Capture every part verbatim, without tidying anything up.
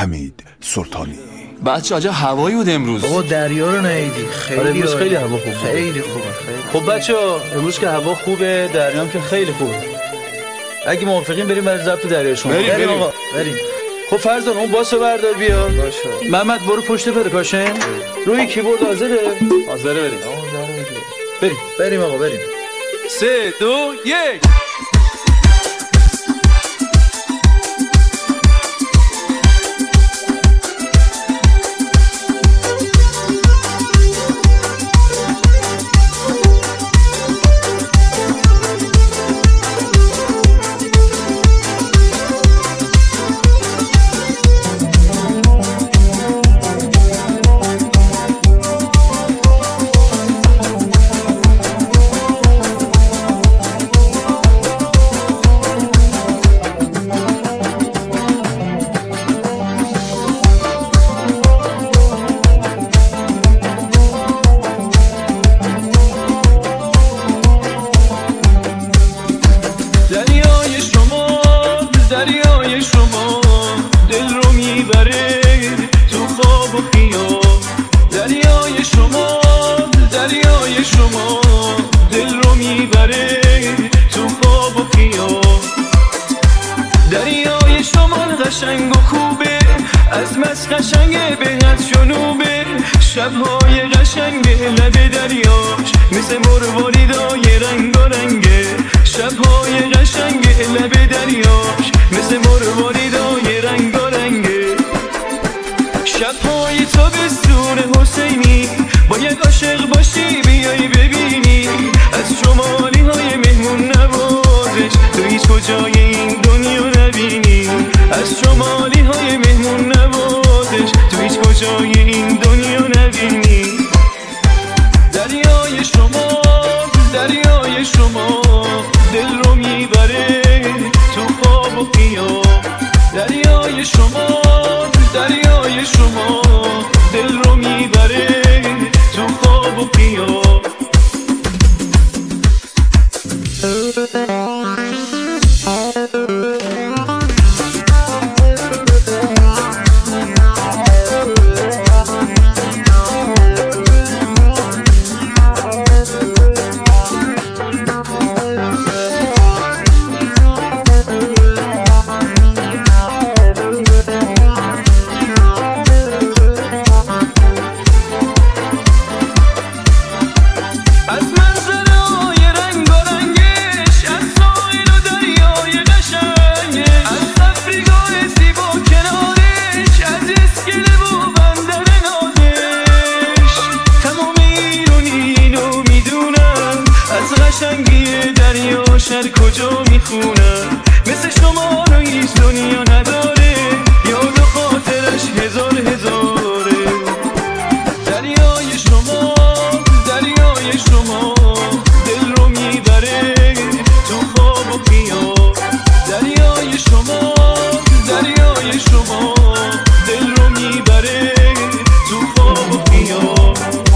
حمید سلطانی. بچه عجب هوایی بود امروز. بابا دریا رو ندیدی؟ خیلی آره امروز خیلی هوا خوبه. خیلی خوبه. خب بچه امروز که هوا خوبه، دریا هم که خیلی خوبه. اگه موافقین بریم برای ضبط دریا شما. بریم بریم آقا بریم. خب فرزان اون باسو بردار بیا. باشه. محمد برو پشت پرکاشن. روی کیبورد حاضره؟ حاضره بریم. بریم. بریم آقا بریم. سه دو یک. دریای شما دل رو میبره تو خواب و خیال. دریای شما دریای شما دل رو میبره تو خواب و خیال. دریای شما قشنگ و خوبه، از مس قشنگه به از جنوبه. شبهای قشنگه لب دریاش مثل مرواریدای رنگ و رنگه. شبهای قشنگه لب دریاش مثل مرواریدای رنگ و رنگه. شبهای تابستون حسینی باید عاشق باشی بیای ببینی از شمالی های مهمون نوازش تو هیچ کجای این دنیا نبینی. از شمالی های مهمون نوازش تو هیچ کجای این دنیا نبینی. دریای شما دریای شما دل رو میبره تو خواب و خیال. دریای شما دریای شما دل رو میبره تو خواب و خیال. قشنگی دریا شهر کجا میخونم مثل شما رو هیچ دنیا نداره. یاد و خاطرش هزار هزاره. دریای شما دریای شما دل رو میبره تو خواب و خیال. دریای شما دریای شما دل رو میبره تو خواب و خیال.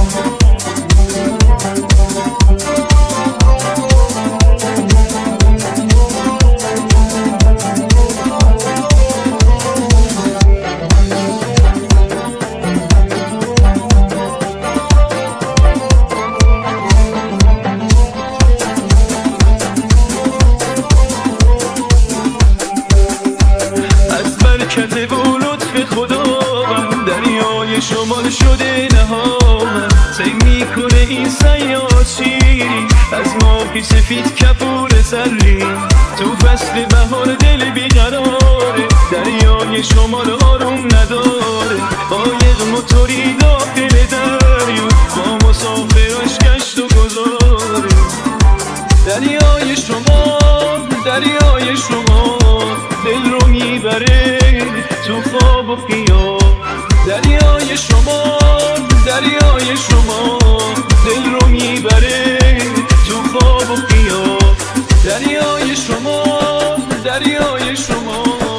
برکت و لطف خدا دریای شمال شده نهام. سیر میکنه این سیاد شیری از ماهی سفید کپور سری. تو فصل بهار دل بیقراره. دریای شمال آروم نداره. قایق موتوری داخل دریا با مسافراش گشت و گذاره. دریای شما دریای شما دل رو میبره تو خواب و خیال. دریای شما دریای شما دل رو میبره تو خواب و خیال. دریای شما دریای شما